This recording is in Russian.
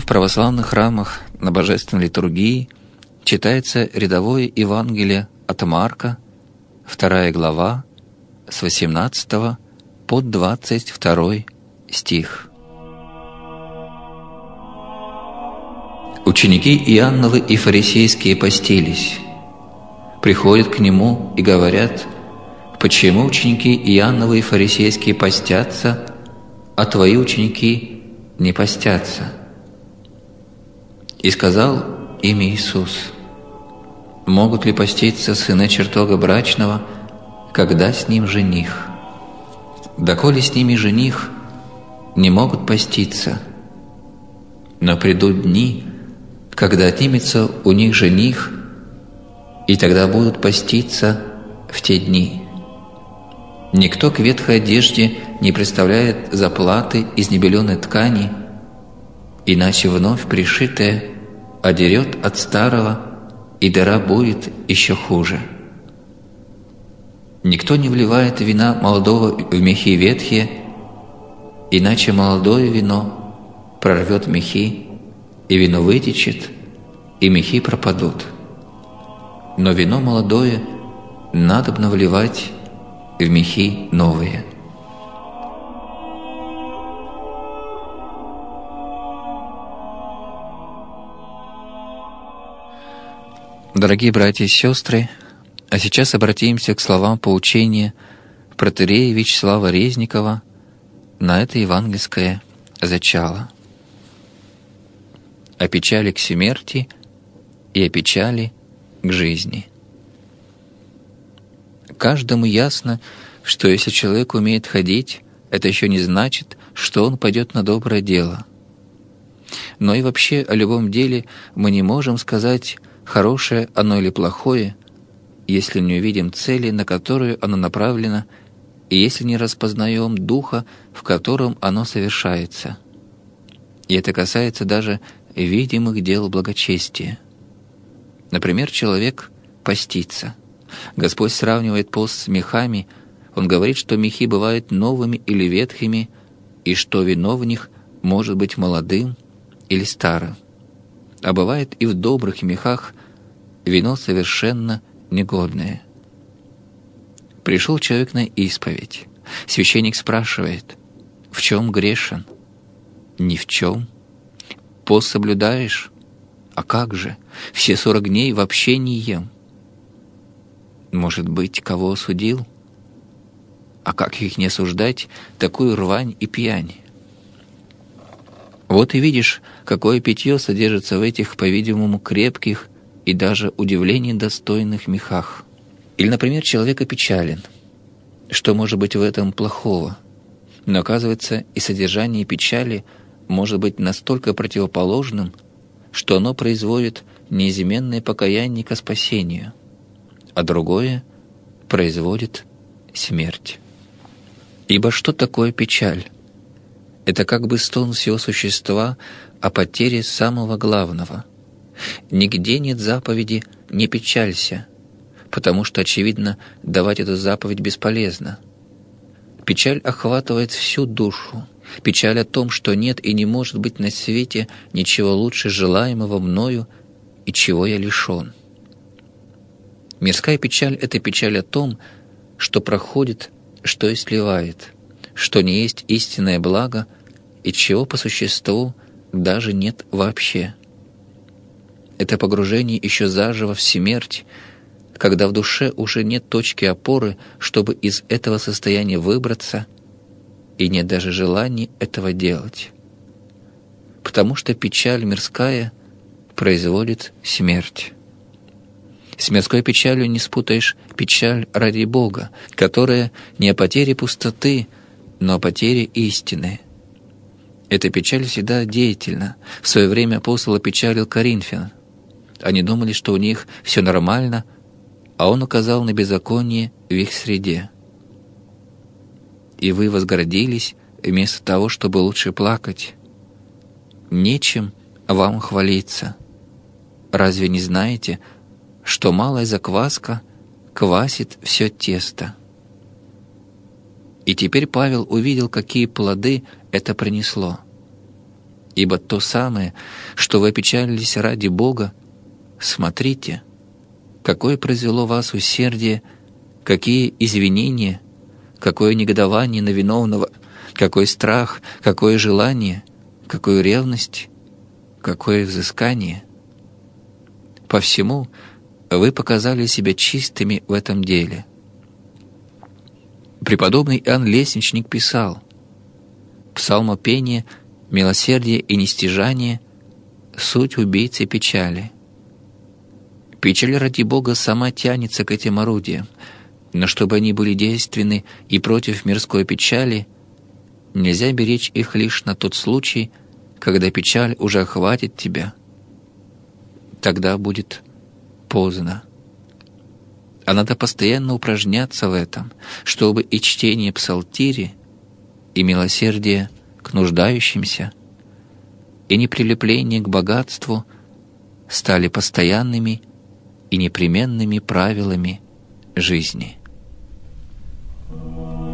православных храмах на божественной литургии читается рядовое Евангелие от Марка, 2 глава, с 18 по 22 стих. Ученики Иоанновы и фарисейские постились. Приходят к нему и говорят: «Почему ученики Иоанновы и фарисейские постятся, а твои ученики не постятся?» И сказал им Иисус: «Могут ли поститься сыны чертога брачного, когда с ним жених? Доколе с ними жених, не могут поститься. Но придут дни, когда отнимется у них жених, и тогда будут поститься в те дни. Никто к ветхой одежде не представляет заплаты из небеленой ткани, иначе вновь пришитое одерет от старого, и дыра будет еще хуже. Никто не вливает вина молодого в мехи ветхие, иначе молодое вино прорвет мехи, и вино вытечет, и мехи пропадут. Но вино молодое надобно вливать в мехи новые». Дорогие братья и сестры, а сейчас обратимся к словам поучения протоиерея Вячеслава Резникова на это евангельское зачало. О печали к смерти и о печали к жизни. Каждому ясно, что если человек умеет ходить, это еще не значит, что он пойдет на доброе дело. Но и вообще о любом деле мы не можем сказать, хорошее оно или плохое, если не увидим цели, на которую оно направлено, и если не распознаем духа, в котором оно совершается. И это касается даже видимых дел благочестия. Например, человек постится. Господь сравнивает пост с мехами. Он говорит, что мехи бывают новыми или ветхими, и что вино в них может быть молодым или старым. А бывает и в добрых мехах вино совершенно негодное. Пришел человек на исповедь. Священник спрашивает: «В чем грешен?» «Ни в чем». «Пост соблюдаешь?» «А как же? Все 40 дней вообще не ем». «Может быть, кого осудил?» «А как их не осуждать, такую рвань и пьянь?» Вот и видишь, какое питье содержится в этих, по-видимому, крепких и даже удивления достойных мехах. Или, например, человек опечален. Что может быть в этом плохого? Но оказывается, и содержание печали может быть настолько противоположным, что оно производит неизменное покаяние ко спасению, а другое производит смерть. Ибо что такое печаль? Это как бы стон всего существа о потере самого главного. Нигде нет заповеди «не печалься», потому что, очевидно, давать эту заповедь бесполезно. Печаль охватывает всю душу. Печаль о том, что нет и не может быть на свете ничего лучше желаемого мною и чего я лишен. Мирская печаль — это печаль о том, что проходит, что и сливает, что не есть истинное благо и чего по существу даже нет вообще. Это погружение еще заживо в смерть, когда в душе уже нет точки опоры, чтобы из этого состояния выбраться, и нет даже желания этого делать. Потому что печаль мирская производит смерть. С мирской печалью не спутаешь печаль ради Бога, которая не о потере пустоты, но о потере истины. Эта печаль всегда деятельна. В свое время апостол опечалил коринфян. Они думали, что у них все нормально, а он указал на беззаконие в их среде. «И вы возгордились, вместо того, чтобы лучше плакать. Нечем вам хвалиться. Разве не знаете, что малая закваска квасит все тесто?» И теперь Павел увидел, какие плоды это принесло. Ибо то самое, что вы опечалились ради Бога, смотрите, какое произвело вас усердие, какие извинения, какое негодование на виновного, какой страх, какое желание, какую ревность, какое взыскание. По всему вы показали себя чистыми в этом деле. Преподобный Иоанн Лестничник писал: «Псалмопение, милосердие и нестяжание — суть убийцы печали». Печаль ради Бога сама тянется к этим орудиям, но чтобы они были действенны и против мирской печали, нельзя беречь их лишь на тот случай, когда печаль уже охватит тебя. Тогда будет поздно. А надо постоянно упражняться в этом, чтобы и чтение псалтири, и милосердие к нуждающимся, и неприлепление к богатству стали постоянными и непременными правилами жизни.